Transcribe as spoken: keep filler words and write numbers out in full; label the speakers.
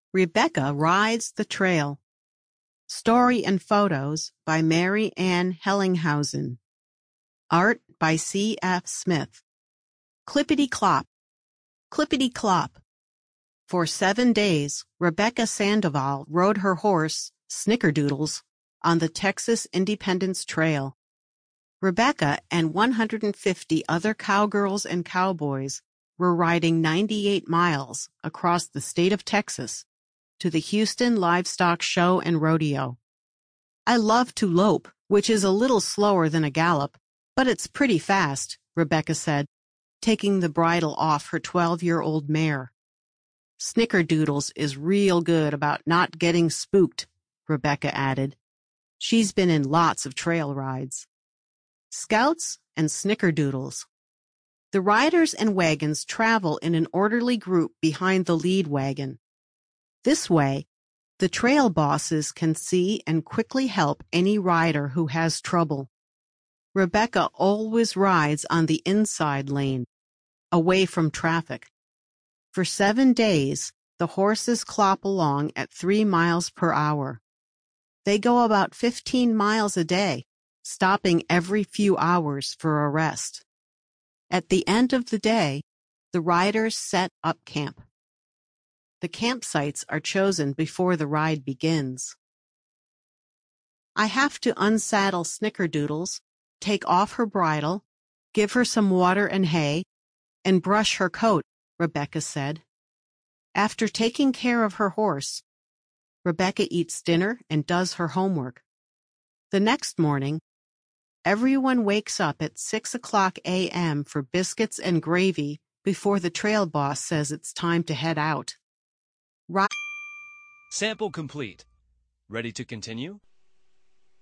Speaker 1: Rebecca Rides the Trail. Story and photos by Mary Ann Hellinghausen. Art by C F Smith. Clippity-clop, clippity-clop. For seven days, Rebecca Sandoval rode her horse, Snickerdoodles, on the Texas Independence Trail. Rebecca and one hundred fifty other cowgirls and cowboys were riding ninety-eight miles across the state of Texas to the Houston Livestock Show and Rodeo. I love to lope, which is a little slower than a gallop, but it's pretty fast, Rebecca said, taking the bridle off her twelve-year-old mare. Snickerdoodles is real good about not getting spooked, Rebecca added. She's been in lots of trail rides. Scouts and Snickerdoodles. The riders and wagons travel in an orderly group behind the lead wagon. This way, the trail bosses can see and quickly help any rider who has trouble. Rebecca always rides on the inside lane, away from traffic. For seven days, the horses clop along at three miles per hour. They go about fifteen miles a day, stopping every few hours for a rest. At the end of the day, the riders set up camp. The campsites are chosen before the ride begins. I have to unsaddle Snickerdoodles, take off her bridle, give her some water and hay, and brush her coat, Rebecca said. After taking care of her horse, Rebecca eats dinner and does her homework. The next morning, everyone wakes up at six o'clock a m for biscuits and gravy before the trail boss says it's time to head out. Ri-
Speaker 2: Sample complete. Ready to continue?